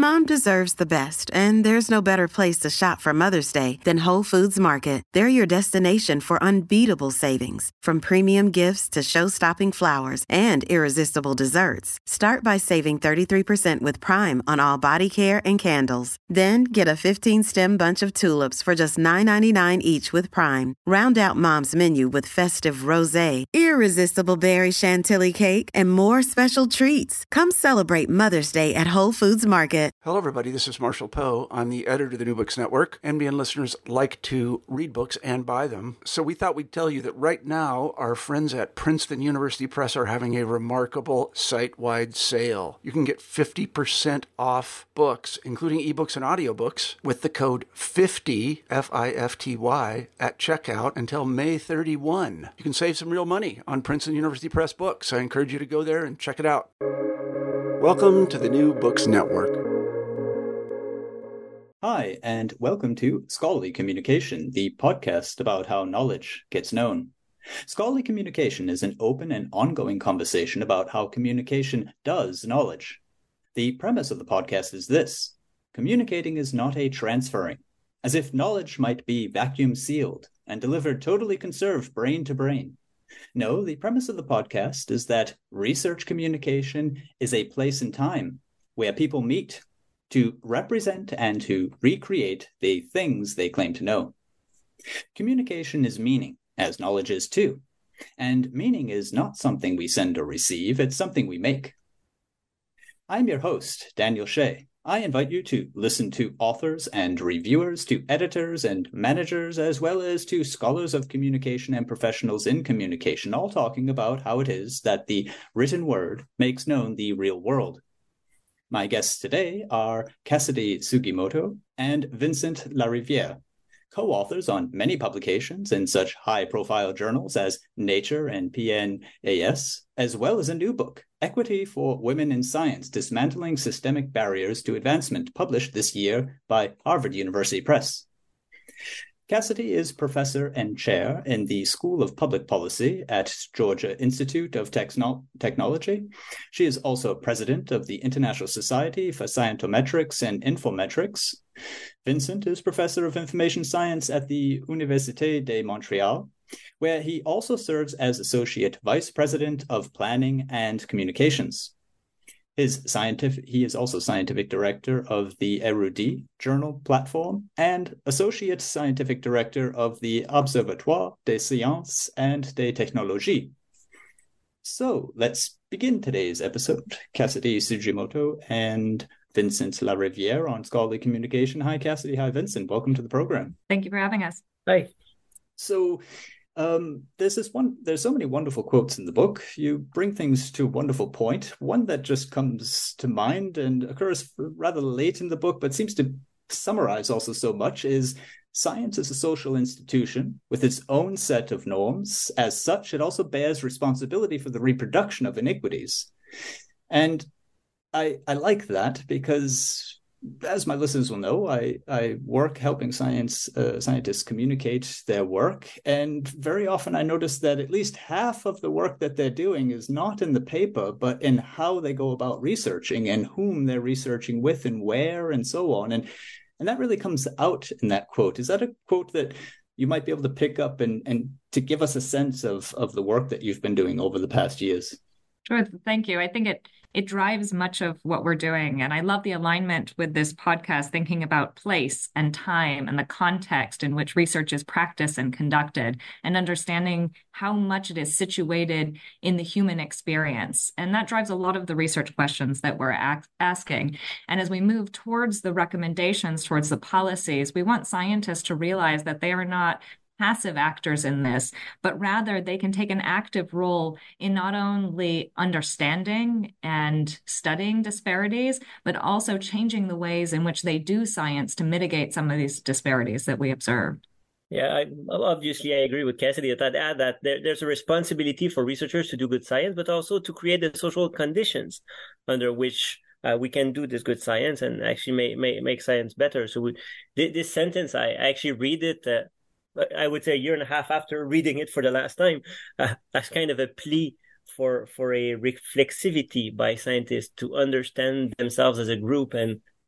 Mom deserves the best, and there's no better place to shop for Mother's Day than Whole Foods Market. They're your destination for unbeatable savings, from premium gifts to show-stopping flowers and irresistible desserts. Start by saving 33% with Prime on all body care and candles. Then get a 15-stem bunch of tulips for just $9.99 each with Prime. Round out Mom's menu with festive rosé, irresistible berry chantilly cake, and more special treats. Come celebrate Mother's Day at Whole Foods Market. Hello, everybody. This is Marshall Poe. I'm the editor of the New Books Network. NBN listeners like to read books and buy them. So we thought we'd tell you that right now, our friends at Princeton University Press are having a remarkable site-wide sale. You can get 50% off books, including ebooks and audiobooks, with the code 50, F-I-F-T-Y, at checkout until May 31. You can save some real money on Princeton University Press books. I encourage you to go there and check it out. Welcome to the New Books Network. Hi, and welcome to Scholarly Communication, the podcast about how knowledge gets known. Scholarly Communication is an open and ongoing conversation about how communication does knowledge. The premise of the podcast is this: communicating is not a transferring, as if knowledge might be vacuum sealed and delivered totally conserved brain to brain. No, the premise of the podcast is that research communication is a place and time where people meet to represent and to recreate the things they claim to know. Communication is meaning, as knowledge is too. And meaning is not something we send or receive, it's something we make. I'm your host, Daniel Shea. I invite you to listen to authors and reviewers, to editors and managers, as well as to scholars of communication and professionals in communication, all talking about how it is that the written word makes known the real world. My guests today are Cassidy Sugimoto and Vincent Lariviere, co-authors on many publications in such high-profile journals as Nature and PNAS, as well as a new book, Equity for Women in Science, Dismantling Systemic Barriers to Advancement, published this year by Harvard University Press. Cassidy is professor and chair in the School of Public Policy at Georgia Institute of Technology. She is also president of the International Society for Scientometrics and Infometrics. Vincent is professor of information science at the Université de Montréal, where he also serves as associate vice president of planning and communications. He is also scientific director of the Érudit journal platform and associate scientific director of the Observatoire des Sciences and des Technologies. So let's begin today's episode. Cassidy Sugimoto and Vincent Lariviere on Scholarly Communication. Hi, Cassidy. Hi, Vincent. Welcome to the program. Thank you for having us. Hi. So there's so many wonderful quotes in the book. You bring things to a wonderful point. One that just comes to mind and occurs rather late in the book, but seems to summarize also so much, is science is a social institution with its own set of norms. As such, it also bears responsibility for the reproduction of iniquities. And I like that because, as my listeners will know, I work helping scientists communicate their work. And very often I notice that at least half of the work that they're doing is not in the paper, but in how they go about researching and whom they're researching with and where and so on. And that really comes out in that quote. Is that a quote that you might be able to pick up and to give us a sense of the work that you've been doing over the past years? Sure. Thank you. I think it drives much of what we're doing. And I love the alignment with this podcast, thinking about place and time and the context in which research is practiced and conducted, and understanding how much it is situated in the human experience. And that drives a lot of the research questions that we're asking. And as we move towards the recommendations, towards the policies, we want scientists to realize that they are not passive actors in this, but rather they can take an active role in not only understanding and studying disparities, but also changing the ways in which they do science to mitigate some of these disparities that we observe. Yeah, obviously I agree with Cassidy. I'd add that there's a responsibility for researchers to do good science, but also to create the social conditions under which we can do this good science and actually make science better. So this sentence, I actually read it I would say a year and a half after reading it for the last time, as kind of a plea for a reflexivity by scientists to understand themselves as a group and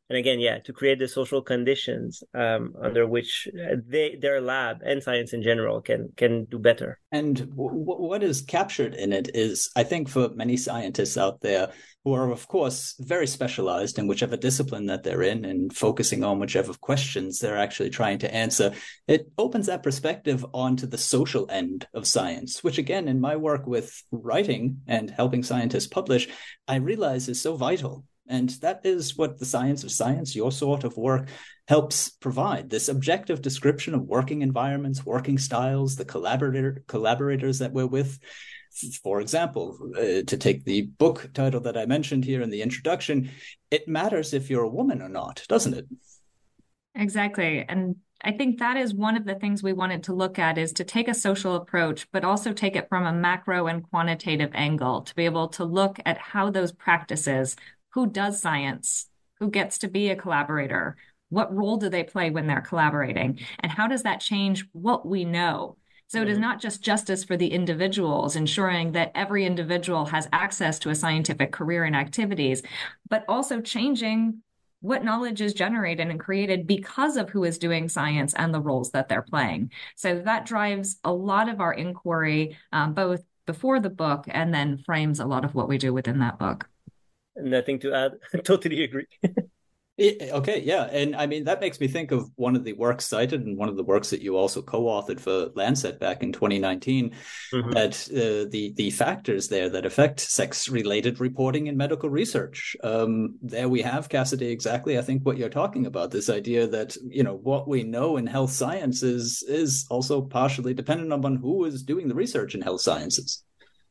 And again, yeah, to create the social conditions under which their lab and science in general can do better. And what is captured in it is, I think, for many scientists out there who are, of course, very specialized in whichever discipline that they're in and focusing on whichever questions they're actually trying to answer, it opens that perspective onto the social end of science, which, again, in my work with writing and helping scientists publish, I realize is so vital. And that is what the science of science, your sort of work, helps provide, this objective description of working environments, working styles, the collaborators that we're with. For example, to take the book title that I mentioned here in the introduction, it matters if you're a woman or not, doesn't it? Exactly. And I think that is one of the things we wanted to look at, is to take a social approach, but also take it from a macro and quantitative angle, to be able to look at how those practices, who does science, who gets to be a collaborator, what role do they play when they're collaborating, and how does that change what we know? So it is not just justice for the individuals, ensuring that every individual has access to a scientific career and activities, but also changing what knowledge is generated and created because of who is doing science and the roles that they're playing. So that drives a lot of our inquiry, both before the book and then frames a lot of what we do within that book. Nothing to add. Totally agree. Okay, yeah. And I mean, that makes me think of one of the works cited and one of the works that you also co-authored for Lancet back in 2019, that the factors there that affect sex-related reporting in medical research. There we have, Cassidy, exactly, I think, what you're talking about, this idea that, you know, what we know in health sciences is also partially dependent upon who is doing the research in health sciences.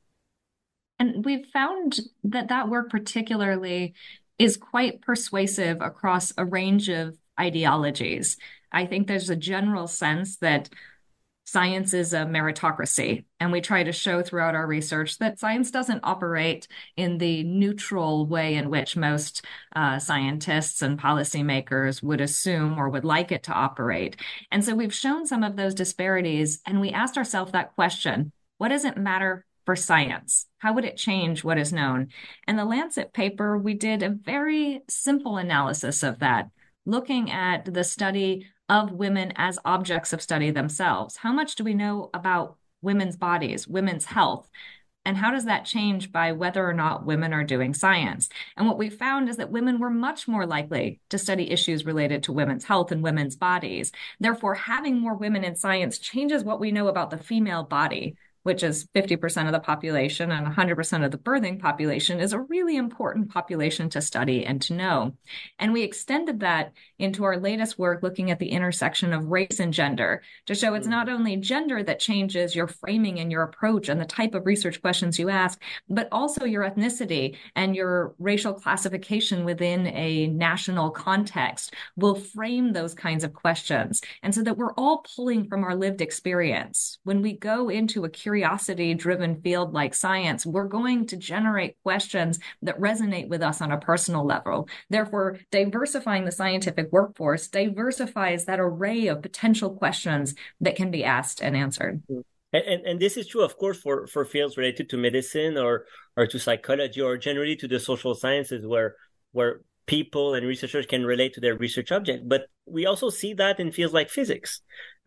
And we've found that that work particularly is quite persuasive across a range of ideologies. I think there's a general sense that science is a meritocracy, and we try to show throughout our research that science doesn't operate in the neutral way in which most scientists and policymakers would assume or would like it to operate. And so we've shown some of those disparities, and we asked ourselves that question: what does it matter for science? How would it change what is known? And the Lancet paper, we did a very simple analysis of that, looking at the study of women as objects of study themselves. How much do we know about women's bodies, women's health? And how does that change by whether or not women are doing science? And what we found is that women were much more likely to study issues related to women's health and women's bodies. Therefore, having more women in science changes what we know about the female body, which is 50% of the population and 100% of the birthing population, is a really important population to study and to know. And we extended that into our latest work, looking at the intersection of race and gender, to show it's not only gender that changes your framing and your approach and the type of research questions you ask, but also your ethnicity and your racial classification within a national context will frame those kinds of questions. And so that we're all pulling from our lived experience. When we go into a curiosity-driven field like science, we're going to generate questions that resonate with us on a personal level. Therefore, diversifying the scientific workforce diversifies that array of potential questions that can be asked and answered. And this is true, of course, for fields related to medicine or to psychology or generally to the social sciences where people and researchers can relate to their research object. But we also see that in fields like physics.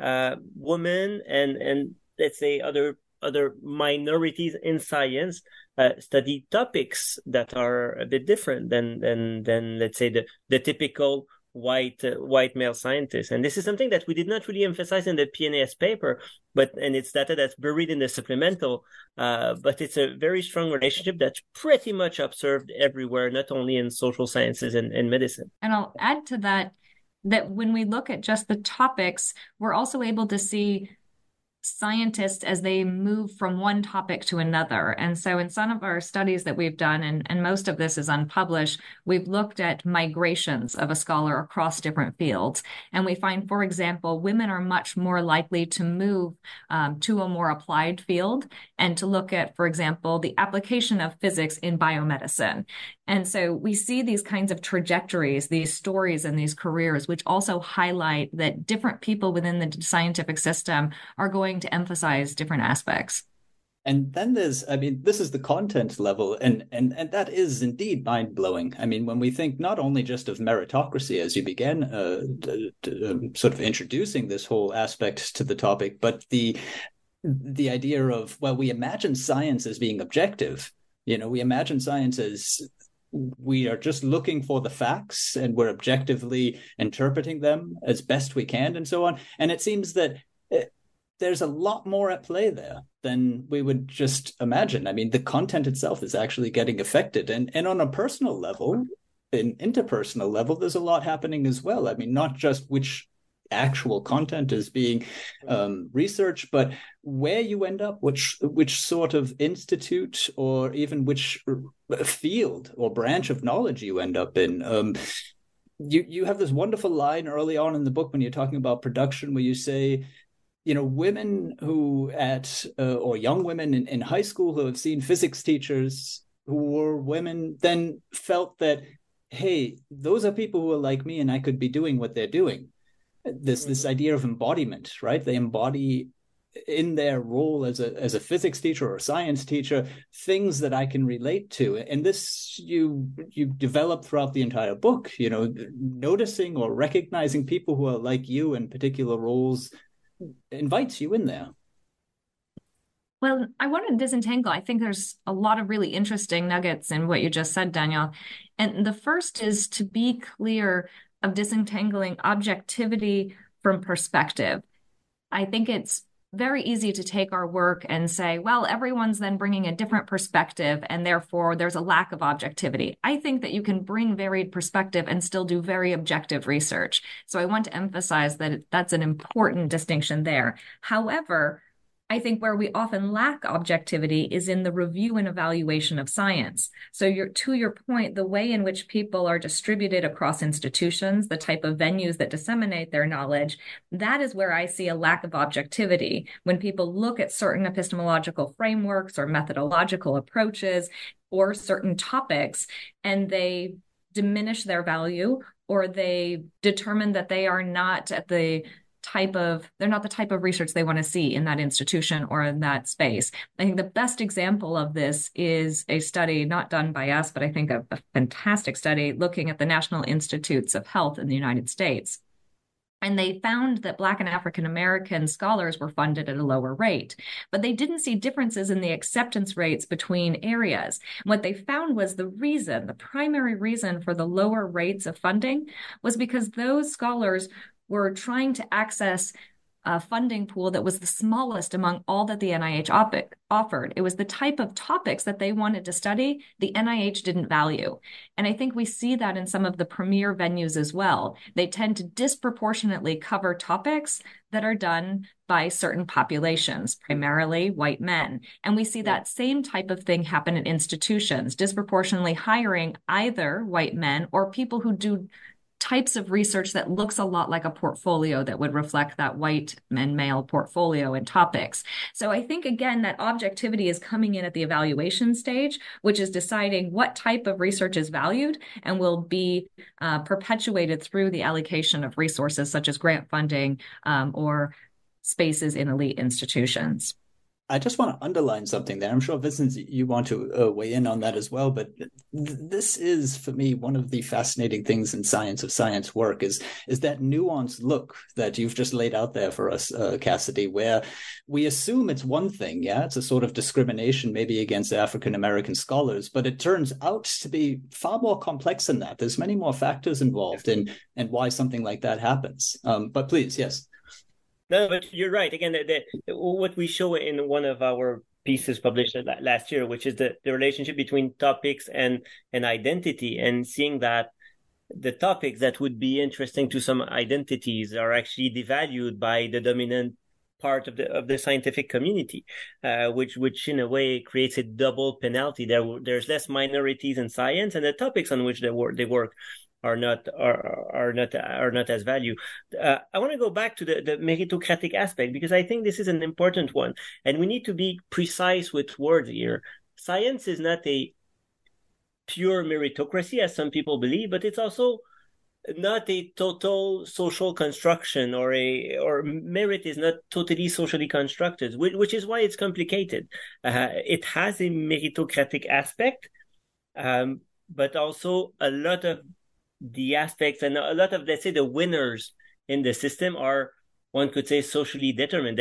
Women and let's say other minorities in science study topics that are a bit different than let's say the typical white male scientist. And this is something that we did not really emphasize in the PNAS paper, and it's data that's buried in the supplemental, but it's a very strong relationship that's pretty much observed everywhere, not only in social sciences and medicine. And I'll add to that when we look at just the topics, we're also able to see scientists as they move from one topic to another. And so in some of our studies that we've done, and most of this is unpublished, we've looked at migrations of a scholar across different fields. And we find, for example, women are much more likely to move to a more applied field and to look at, for example, the application of physics in biomedicine. And so we see these kinds of trajectories, these stories and these careers, which also highlight that different people within the scientific system are going to emphasize different aspects. And then there's, I mean, this is the content level, and that is indeed mind-blowing. I mean, when we think not only just of meritocracy, as you began sort of introducing this whole aspect to the topic, but the idea of, well, we imagine science as being objective. You know, we imagine science as we are just looking for the facts and we're objectively interpreting them as best we can and so on. And it seems that there's a lot more at play there than we would just imagine. I mean, the content itself is actually getting affected. And on a personal level, an interpersonal level, there's a lot happening as well. I mean, not just which actual content is being researched, but where you end up, which sort of institute or even which field or branch of knowledge you end up in. You have this wonderful line early on in the book when you're talking about production where you say, you know, women who or young women in high school who have seen physics teachers who were women then felt that, hey, those are people who are like me and I could be doing what they're doing. This idea of embodiment, right? They embody in their role as a physics teacher or a science teacher things that I can relate to. And this you develop throughout the entire book, you know, noticing or recognizing people who are like you in particular roles invites you in there. Well, I want to disentangle. I think there's a lot of really interesting nuggets in what you just said, Daniel. And the first is to be clear of disentangling objectivity from perspective. I think it's very easy to take our work and say, well, everyone's then bringing a different perspective, and therefore there's a lack of objectivity. I think that you can bring varied perspective and still do very objective research. So I want to emphasize that that's an important distinction there. However, I think where we often lack objectivity is in the review and evaluation of science. So to your point, the way in which people are distributed across institutions, the type of venues that disseminate their knowledge, that is where I see a lack of objectivity. When people look at certain epistemological frameworks or methodological approaches or certain topics, and they diminish their value, or they determine that they are not at the they're not the type of research they want to see in that institution or in that space. I think the best example of this is a study not done by us, but I think a fantastic study looking at the National Institutes of Health in the United States. And they found that Black and African American scholars were funded at a lower rate, but they didn't see differences in the acceptance rates between areas. What they found was the primary reason for the lower rates of funding was because those scholars were trying to access a funding pool that was the smallest among all that the NIH offered. It was the type of topics that they wanted to study, the NIH didn't value. And I think we see that in some of the premier venues as well. They tend to disproportionately cover topics that are done by certain populations, primarily white men. And we see that same type of thing happen in institutions, disproportionately hiring either white men or people who do types of research that looks a lot like a portfolio that would reflect that white and male portfolio and topics. So I think, again, that objectivity is coming in at the evaluation stage, which is deciding what type of research is valued and will be perpetuated through the allocation of resources such as grant funding or spaces in elite institutions. I just want to underline something there. I'm sure, Vincent, you want to weigh in on that as well. But this is, for me, one of the fascinating things in science of science work is that nuanced look that you've just laid out there for us, Cassidy, where we assume it's one thing. Yeah, it's a sort of discrimination maybe against African-American scholars, but it turns out to be far more complex than that. There's many more factors involved in why something like that happens. But please, yes. No, but you're right. Again, what we show in one of our pieces published last year, which is the relationship between topics and identity, and seeing that the topics that would be interesting to some identities are actually devalued by the dominant part of the scientific community, which in a way creates a double penalty. There's less minorities in science, and the topics on which they work are not as valued. I want to go back to the meritocratic aspect, because I think this is an important one, and we need to be precise with words here. Science is not a pure meritocracy, as some people believe, but it's also not a total social construction, or merit is not totally socially constructed, which is why it's complicated. It has a meritocratic aspect, but also a lot of the aspects and a lot of, let's say, the winners in the system are, one could say, socially determined.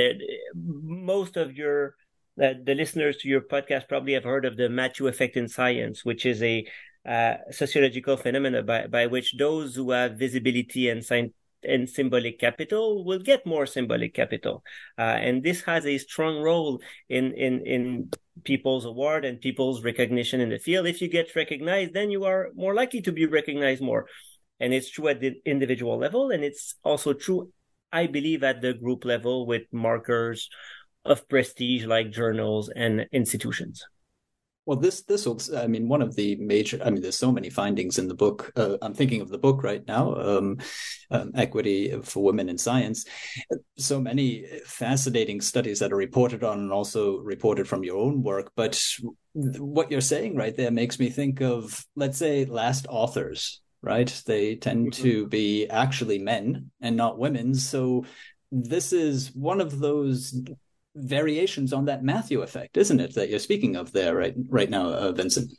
Most of the listeners to your podcast probably have heard of the Matthew effect in science, which is a sociological phenomena by which those who have visibility and symbolic capital will get more symbolic capital, and this has a strong role in people's award and people's recognition in the field. If you get recognized, then you are more likely to be recognized more, and it's true at the individual level, and it's also true, I believe, at the group level with markers of prestige like journals and institutions. Well, this will, I mean, one of the major, I mean, there's so many findings in the book. I'm thinking of the book right now, Equity for Women in Science. So many fascinating studies that are reported on and also reported from your own work. But what you're saying right there makes me think of, let's say, last authors, right? They tend to be actually men and not women. So this is one of those variations on that Matthew effect, isn't it, that you're speaking of there right now, Vincent?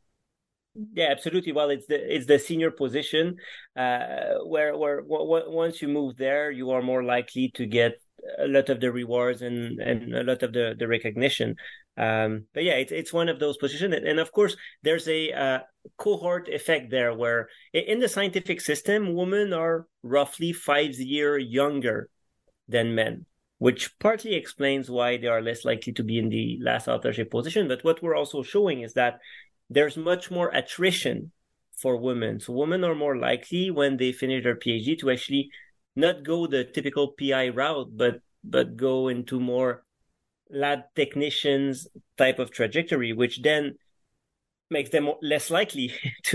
Yeah, absolutely. Well, it's the senior position where once you move there, you are more likely to get a lot of the rewards and a lot of the recognition. But yeah, it's one of those positions, and of course, there's a cohort effect there, where in the scientific system, women are roughly 5 years younger than men, which partly explains why they are less likely to be in the last authorship position. But what we're also showing is that there's much more attrition for women. So women are more likely, when they finish their PhD, to actually not go the typical PI route, but go into more lab technicians type of trajectory, which then makes them less likely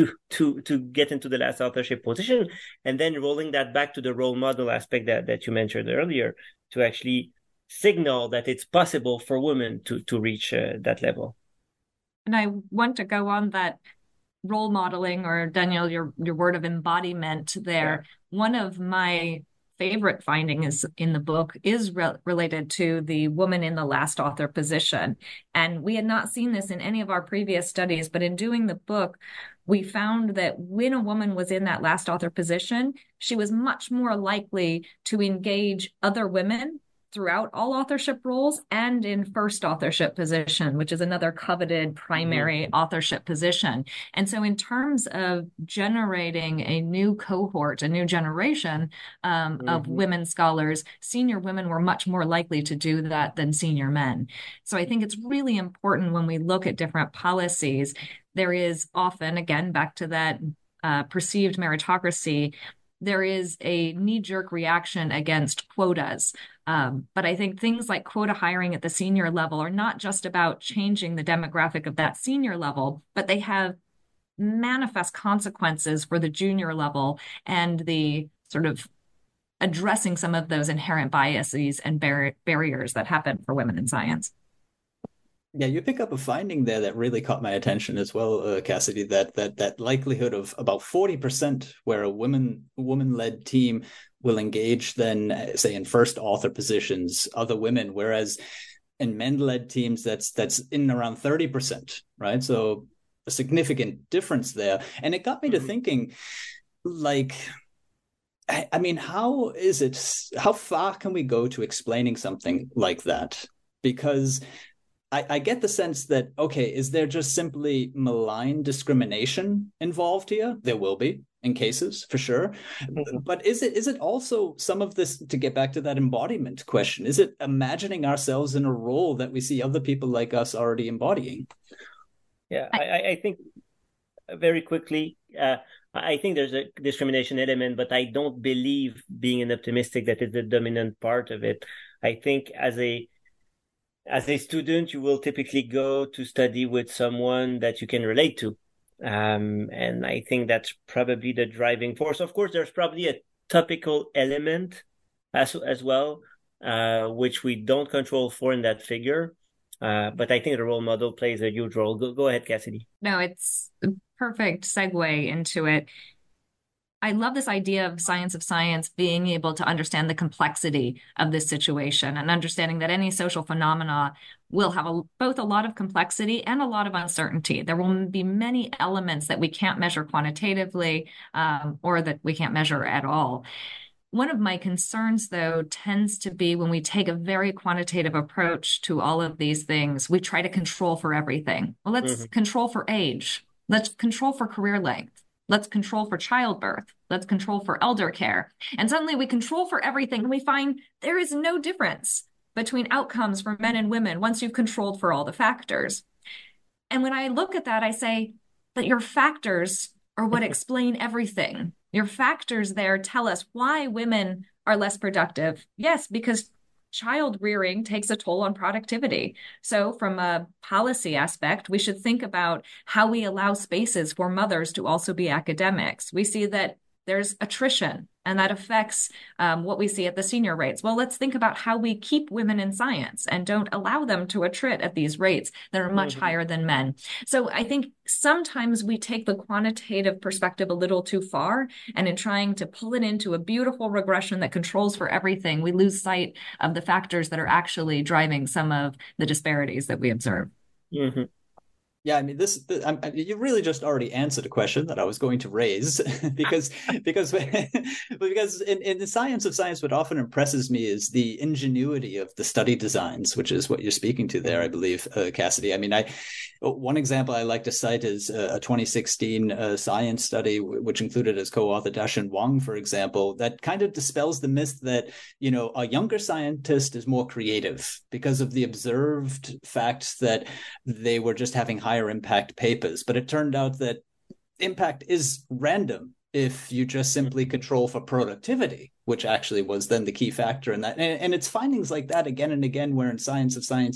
to get into the last authorship position. And then rolling that back to the role model aspect that you mentioned earlier, to actually signal that it's possible for women to reach that level. And I want to go on that role modeling, or Daniel, your word of embodiment there. Yeah. One of my favorite findings in the book is related to the woman in the last author position. And we had not seen this in any of our previous studies, but in doing the book, we found that when a woman was in that last author position, she was much more likely to engage other women throughout all authorship roles and in first authorship position, which is another coveted primary authorship position. And so in terms of generating a new cohort, a new generation of women scholars, senior women were much more likely to do that than senior men. So I think it's really important when we look at different policies, there is often, again, back to that perceived meritocracy, there is a knee-jerk reaction against quotas. But I think things like quota hiring at the senior level are not just about changing the demographic of that senior level, but they have manifest consequences for the junior level and the sort of addressing some of those inherent biases and barriers that happen for women in science. Yeah, you pick up a finding there that really caught my attention as well, Cassidy, that likelihood of about 40% where a woman-led team will engage then, say, in first author positions, other women, whereas in men-led teams, that's in around 30%, right? So a significant difference there. And it got me to thinking, like, I mean, how far can we go to explaining something like that? Because I get the sense that, okay, is there just simply malign discrimination involved here? There will be in cases, for sure. But is it also some of this, to get back to that embodiment question, is it imagining ourselves in a role that we see other people like us already embodying? Yeah, I think very quickly, I think there's a discrimination element, but I don't believe, being an optimistic, that is the dominant part of it. I think as a student, you will typically go to study with someone that you can relate to. And I think that's probably the driving force. Of course, there's probably a topical element as well, which we don't control for in that figure. But I think the role model plays a huge role. Go ahead, Cassidy. No, it's a perfect segue into it. I love this idea of science being able to understand the complexity of this situation and understanding that any social phenomena will have both a lot of complexity and a lot of uncertainty. There will be many elements that we can't measure quantitatively, or that we can't measure at all. One of my concerns, though, tends to be when we take a very quantitative approach to all of these things, we try to control for everything. Well, let's control for age. Let's control for career length. Let's control for childbirth. Let's control for elder care. And suddenly we control for everything, and we find there is no difference between outcomes for men and women once you've controlled for all the factors. And when I look at that, I say that your factors are what explain everything. Your factors there tell us why women are less productive. Yes, because child rearing takes a toll on productivity. So from a policy aspect, we should think about how we allow spaces for mothers to also be academics. We see that there's attrition, and that affects what we see at the senior rates. Well, let's think about how we keep women in science and don't allow them to attrit at these rates that are much higher than men. So I think sometimes we take the quantitative perspective a little too far, and in trying to pull it into a beautiful regression that controls for everything, we lose sight of the factors that are actually driving some of the disparities that we observe. Mm-hmm. Yeah, I mean, you really just already answered a question that I was going to raise, because in the science of science, what often impresses me is the ingenuity of the study designs, which is what you're speaking to there, I believe, Cassidy. I mean, one example I like to cite is a 2016 science study, which included as co-author Daxin Wang, for example, that kind of dispels the myth that, a younger scientist is more creative because of the observed facts that they were just having higher impact papers. But it turned out that impact is random if you just simply control for productivity, which actually was then the key factor in that. And it's findings like that again and again, where in science of science,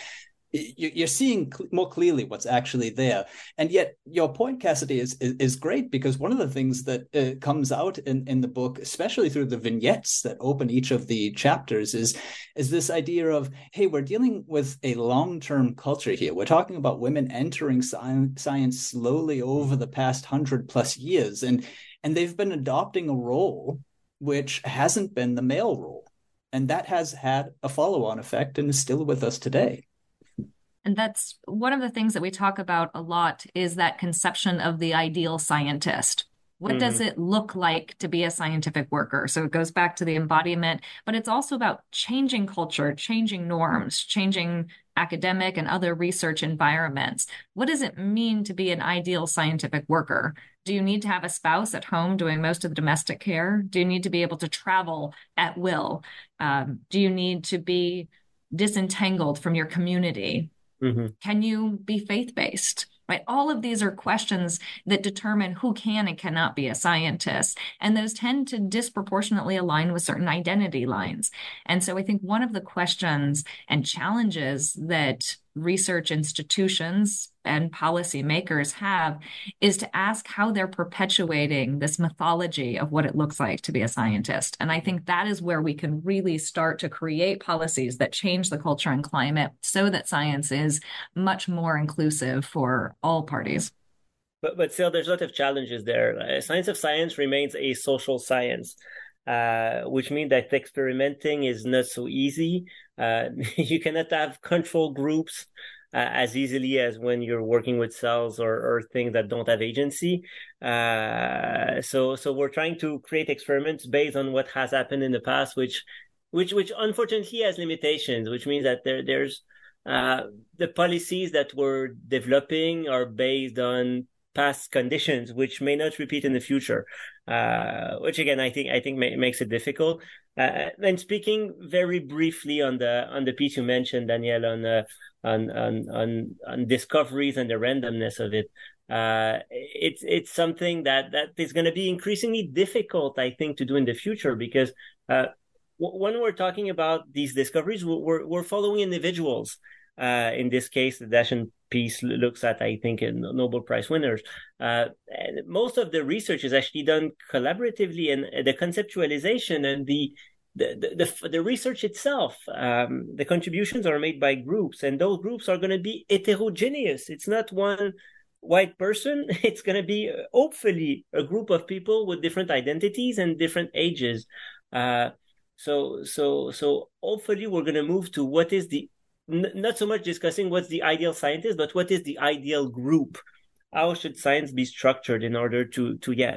you're seeing more clearly what's actually there. And yet your point, Cassidy, is great, because one of the things that comes out in the book, especially through the vignettes that open each of the chapters, is this idea of, hey, we're dealing with a long-term culture here. We're talking about women entering science slowly over the past 100+ years, and they've been adopting a role which hasn't been the male role. And that has had a follow-on effect and is still with us today. And that's one of the things that we talk about a lot, is that conception of the ideal scientist. What does it look like to be a scientific worker? So it goes back to the embodiment, but it's also about changing culture, changing norms, changing academic and other research environments. What does it mean to be an ideal scientific worker? Do you need to have a spouse at home doing most of the domestic care? Do you need to be able to travel at will? Do you need to be disentangled from your community? Can you be faith-based? Right? All of these are questions that determine who can and cannot be a scientist. And those tend to disproportionately align with certain identity lines. And so I think one of the questions and challenges that research institutions and policymakers have is to ask how they're perpetuating this mythology of what it looks like to be a scientist. And I think that is where we can really start to create policies that change the culture and climate so that science is much more inclusive for all parties. But still, there's a lot of challenges there. Science of science remains a social science, which means that experimenting is not so easy. You cannot have control groups as easily as when you're working with cells or things that don't have agency. So we're trying to create experiments based on what has happened in the past, which unfortunately has limitations, which means that there's the policies that we're developing are based on past conditions, which may not repeat in the future, which again I think makes it difficult. And speaking very briefly on the piece you mentioned, Danielle, on discoveries and the randomness of it, it's something that is going to be increasingly difficult, I think, to do in the future, because when we're talking about these discoveries, we're following individuals. In this case, the Daxin piece looks at, I think, Nobel Prize winners. And most of the research is actually done collaboratively, and the conceptualization and the research itself, the contributions are made by groups, and those groups are going to be heterogeneous. It's not one white person, it's going to be hopefully a group of people with different identities and different ages. So hopefully we're going to move to what is not so much discussing what's the ideal scientist, but what is the ideal group? How should science be structured in order to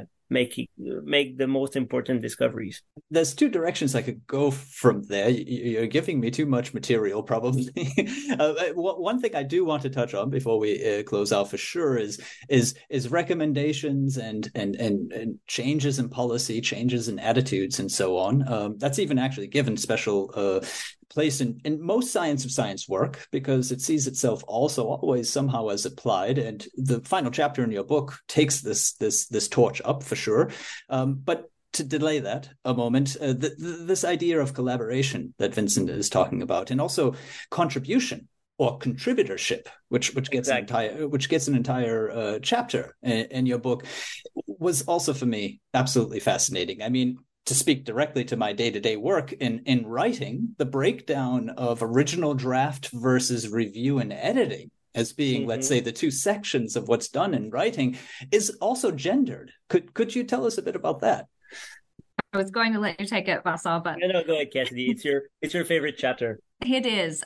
make the most important discoveries? There's two directions I could go from there. You're giving me too much material, probably. One thing I do want to touch on before we close out for sure is recommendations and changes in policy, changes in attitudes, and so on. That's even actually given special place in most science of science work, because it sees itself also always somehow as applied. And the final chapter in your book takes this torch up for sure. But to delay that a moment, this idea of collaboration that Vincent is talking about, and also contribution or contributorship, which gets an entire chapter in your book, was also for me absolutely fascinating. I mean, to speak directly to my day-to-day work in writing, the breakdown of original draft versus review and editing as being, let's say, the two sections of what's done in writing is also gendered. Could you tell us a bit about that? I was going to let you take it, Vincent, but no, go ahead, Cassidy. It's your favorite chapter. It is.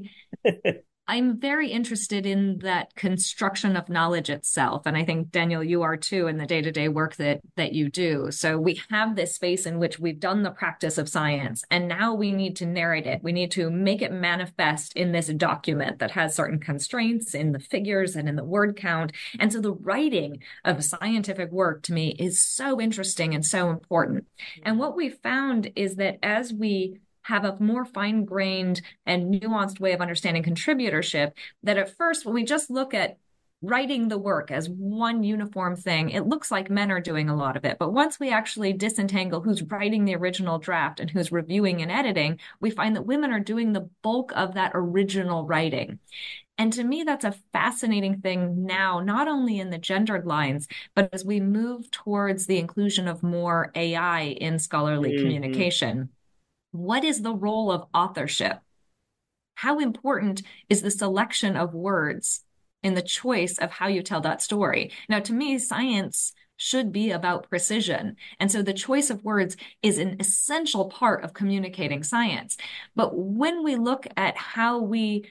I'm very interested in that construction of knowledge itself. And I think, Daniel, you are too, in the day-to-day work that you do. So we have this space in which we've done the practice of science, and now we need to narrate it. We need to make it manifest in this document that has certain constraints in the figures and in the word count. And so the writing of scientific work to me is so interesting and so important. And what we found is that as we have a more fine-grained and nuanced way of understanding contributorship, that at first, when we just look at writing the work as one uniform thing, it looks like men are doing a lot of it. But once we actually disentangle who's writing the original draft and who's reviewing and editing, we find that women are doing the bulk of that original writing. And to me, that's a fascinating thing now, not only in the gendered lines, but as we move towards the inclusion of more AI in scholarly communication. What is the role of authorship? How important is the selection of words in the choice of how you tell that story? Now, to me, science should be about precision. And so the choice of words is an essential part of communicating science. But when we look at how we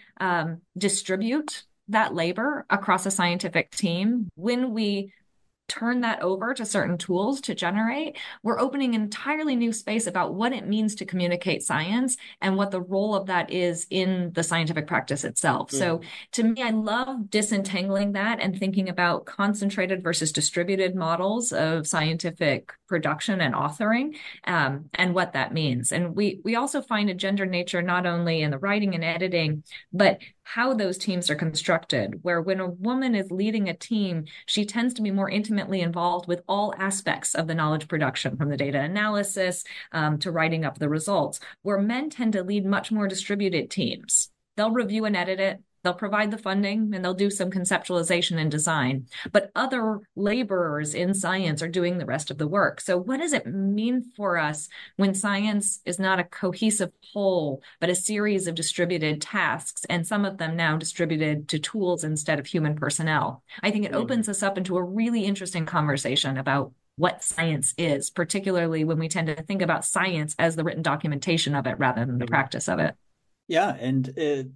distribute that labor across a scientific team, when we turn that over to certain tools to generate, we're opening an entirely new space about what it means to communicate science and what the role of that is in the scientific practice itself. So to me, I love disentangling that and thinking about concentrated versus distributed models of scientific production and authoring, and what that means. And we also find a gender nature not only in the writing and editing, but how those teams are constructed, where when a woman is leading a team, she tends to be more intimately involved with all aspects of the knowledge production, from the data analysis to writing up the results, where men tend to lead much more distributed teams. They'll review and edit it. They'll provide the funding and they'll do some conceptualization and design, but other laborers in science are doing the rest of the work. So what does it mean for us when science is not a cohesive whole, but a series of distributed tasks, and some of them now distributed to tools instead of human personnel? I think it opens us up into a really interesting conversation about what science is, particularly when we tend to think about science as the written documentation of it rather than the practice of it. Yeah, and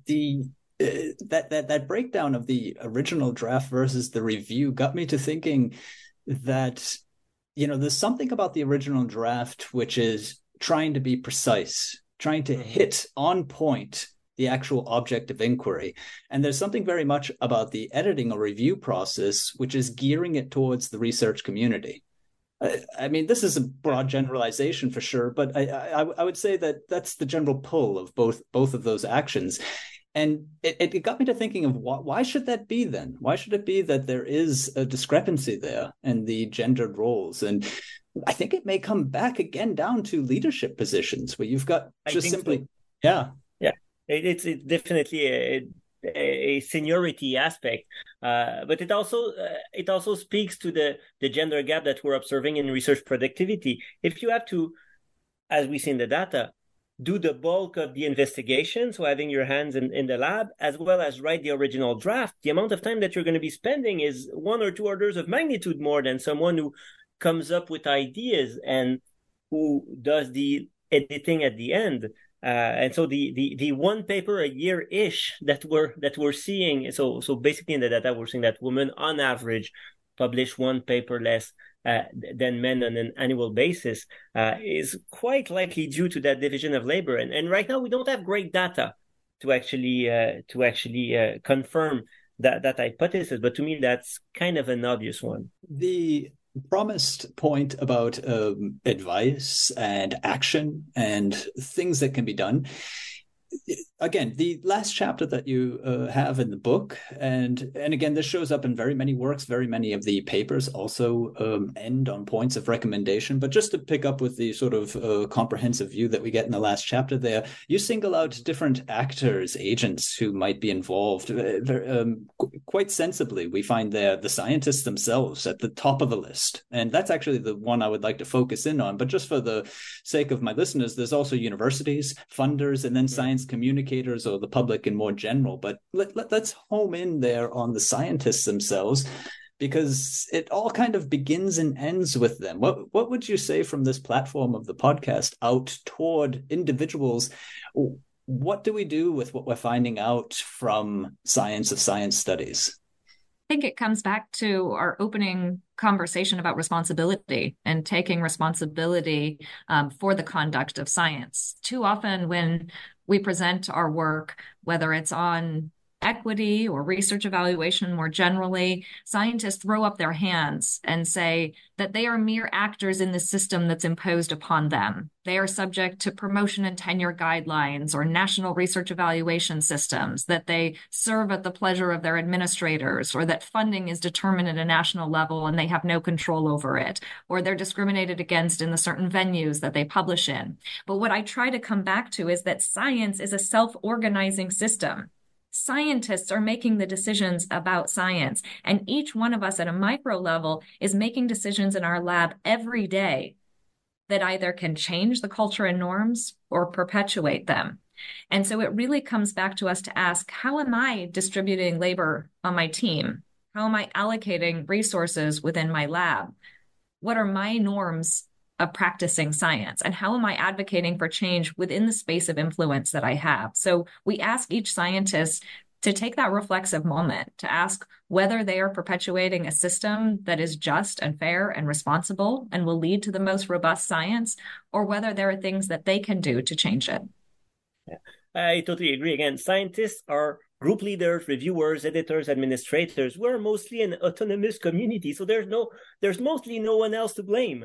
that breakdown of the original draft versus the review got me to thinking that, there's something about the original draft which is trying to be precise, trying to hit on point the actual object of inquiry. And there's something very much about the editing or review process which is gearing it towards the research community. I mean, this is a broad generalization for sure, but I would say that that's the general pull of both of those actions. And it got me to thinking of why should that be then? Why should it be that there is a discrepancy there in the gendered roles? And I think it may come back again down to leadership positions where you've got just simply, so. Yeah. It's definitely a seniority aspect, but it also speaks to the gender gap that we're observing in research productivity. If you have to, as we see in the data, do the bulk of the investigation, so having your hands in the lab, as well as write the original draft, the amount of time that you're going to be spending is 1 or 2 orders of magnitude more than someone who comes up with ideas and who does the editing at the end. And so the one paper a year-ish that we're seeing, so basically in the data we're seeing that women on average publish 1 paper less than men on an annual basis, is quite likely due to that division of labor. And right now we don't have great data to actually confirm that hypothesis. But to me, that's kind of an obvious one. The promised point about advice and action and things that can be done. Again, the last chapter that you have in the book, and again, this shows up in very many works. Very many of the papers also end on points of recommendation. But just to pick up with the sort of comprehensive view that we get in the last chapter there, you single out different actors, agents who might be involved. Quite sensibly, we find there the scientists themselves at the top of the list. And that's actually the one I would like to focus in on. But just for the sake of my listeners, there's also universities, funders, and then science communicators or the public in more general. But let's home in there on the scientists themselves, because it all kind of begins and ends with them. What would you say from this platform of the podcast out toward individuals? What do we do with what we're finding out from science of science studies? I think it comes back to our opening conversation about responsibility and taking responsibility for the conduct of science. Too often when we present our work, whether it's on equity or research evaluation more generally, scientists throw up their hands and say that they are mere actors in the system that's imposed upon them. They are subject to promotion and tenure guidelines or national research evaluation systems, that they serve at the pleasure of their administrators, or that funding is determined at a national level and they have no control over it, or they're discriminated against in the certain venues that they publish in. But what I try to come back to is that science is a self-organizing system. Scientists are making the decisions about science, and each one of us at a micro level is making decisions in our lab every day that either can change the culture and norms or perpetuate them. And so it really comes back to us to ask, how am I distributing labor on my team? How am I allocating resources within my lab? What are my norms of practicing science, and how am I advocating for change within the space of influence that I have? So we ask each scientist to take that reflexive moment to ask whether they are perpetuating a system that is just and fair and responsible and will lead to the most robust science, or whether there are things that they can do to change it. Yeah, I totally agree. Again, scientists are group leaders, reviewers, editors, administrators. We're mostly an autonomous community, so there's mostly no one else to blame.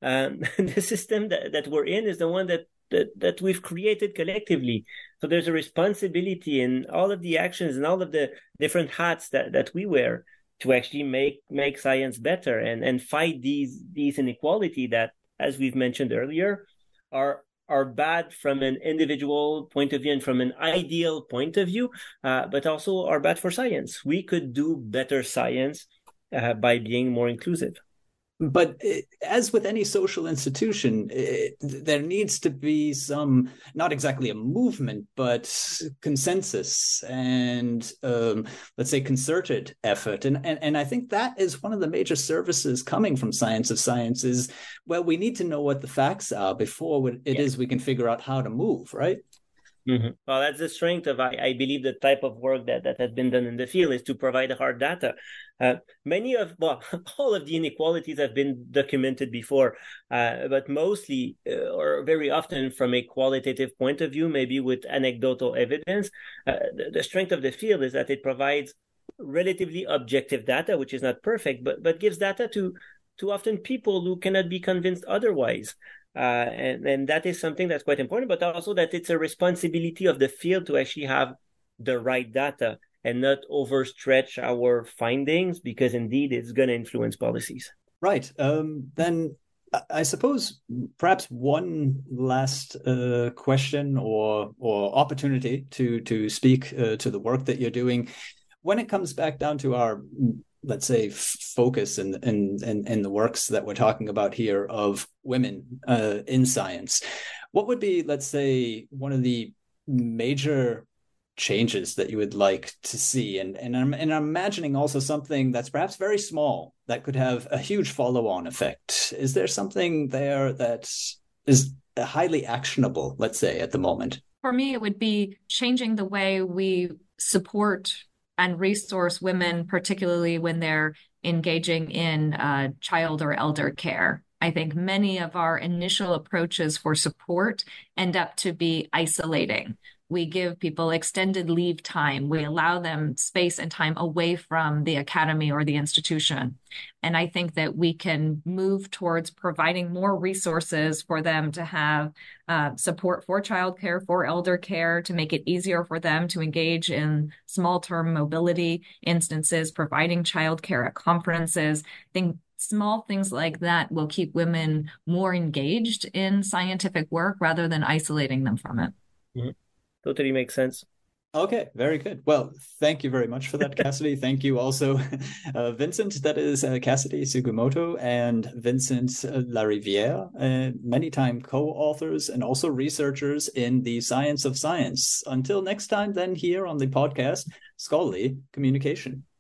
The system that we're in is the one that we've created collectively. So there's a responsibility in all of the actions and all of the different hats that we wear to actually make science better and fight these inequality that, as we've mentioned earlier, are bad from an individual point of view and from an ideal point of view, but also are bad for science. We could do better science by being more inclusive. But as with any social institution, there needs to be some, not exactly a movement, but consensus and, let's say, concerted effort. And I think that is one of the major services coming from Science of Science is, well, we need to know what the facts are before it is we can figure out how to move, right? Mm-hmm. Well, that's the strength of, I believe, the type of work that has been done in the field is to provide hard data. All of the inequalities have been documented before, but mostly or very often from a qualitative point of view, maybe with anecdotal evidence. The strength of the field is that it provides relatively objective data, which is not perfect, but gives data to often people who cannot be convinced otherwise. And that is something that's quite important, but also that it's a responsibility of the field to actually have the right data and not overstretch our findings, because indeed it's going to influence policies. Right. Then I suppose perhaps one last question or opportunity to speak to the work that you're doing. When it comes back down to our, let's say, focus in the works that we're talking about here of women in science, What would be, let's say, one of the major changes that you would like to see? And I'm imagining also something that's perhaps very small that could have a huge follow-on effect. Is there something there that is highly actionable, let's say, at the moment? For me, it would be changing the way we support and resource women, particularly when they're engaging in child or elder care. I think many of our initial approaches for support end up to be isolating. We give people extended leave time. We allow them space and time away from the academy or the institution. And I think that we can move towards providing more resources for them to have support for childcare, for elder care, to make it easier for them to engage in small-term mobility instances, providing childcare at conferences. I think small things like that will keep women more engaged in scientific work rather than isolating them from it. Mm-hmm. Totally makes sense. Okay, very good. Well, thank you very much for that, Cassidy. Thank you also, Vincent. That is Cassidy Sugimoto and Vincent Lariviere, many-time co-authors and also researchers in the science of science. Until next time, then, here on the podcast, Scholarly Communication.